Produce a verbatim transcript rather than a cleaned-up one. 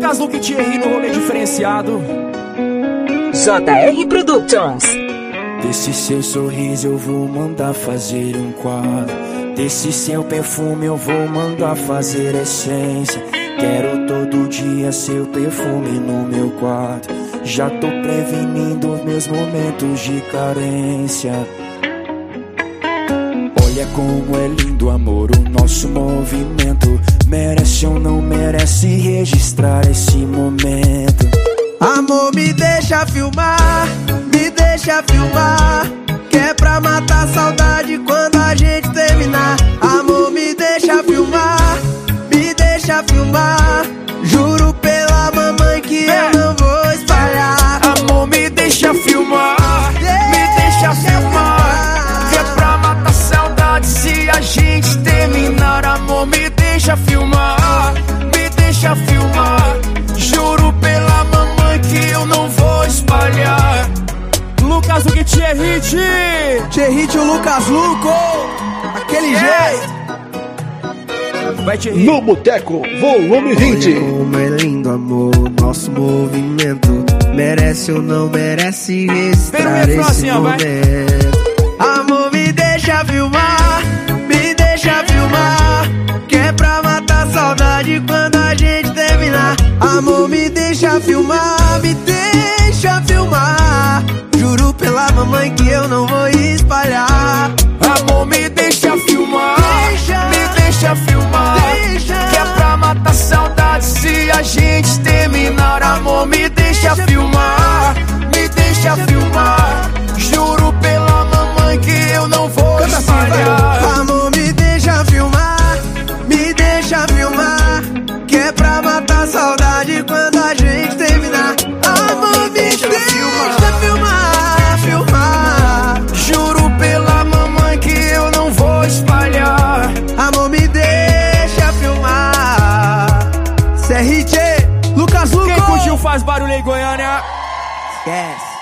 Lucas Luke Thierry no rolê diferenciado. J R Productions. Desse seu sorriso eu vou mandar fazer um quadro. Desse seu perfume eu vou mandar fazer essência. Quero todo dia seu perfume no meu quarto. Já tô prevenindo os meus momentos de carência. Olha como é lindo, amor, o nosso movimento. Merece ou não merece registrar esse momento. Amor, me deixa filmar, me deixa filmar, que é pra matar a saudade quando a gente terminar. Amor, me deixa filmar, me deixa filmar, juro pela mamãe que eu não vou espalhar. Amor, me deixa filmar, me deixa filmar, que é pra matar a saudade se a gente terminar. Amor, me deixa filmar, me deixa filmar, juro pela mamãe que eu não vou espalhar. Lucas Luke Thierry, Thierry e o Lucas Luco, aquele yeah. jeito. Vai, Thierry. No Boteco, volume vinte. Olha como é lindo, amor, nosso movimento. Merece ou não merece registrar esse assim, ó, momento. Amor, me deixa filmar, me deixa filmar, que é pra matar a saudade quando a gente terminar. Amor, me deixa filmar, me deixa filmar, juro pela mamãe que eu não vou espalhar. Amor, me deixa filmar, deixa, me deixa filmar, deixa, que é pra matar saudade se a gente terminar. Amor, me deixa filmar, me deixa filmar, juro pela mamãe que eu não vou espalhar. Amor, me deixa filmar, me deixa filmar, que é pra matar a saudade quando a gente terminar. Amor, me deixa filmar, filmar, filmar, juro pela mamãe que eu não vou espalhar. amor, me deixa filmar. C R T, Lucas Luco. Quem curtiu faz barulho em Goiânia. Esquece.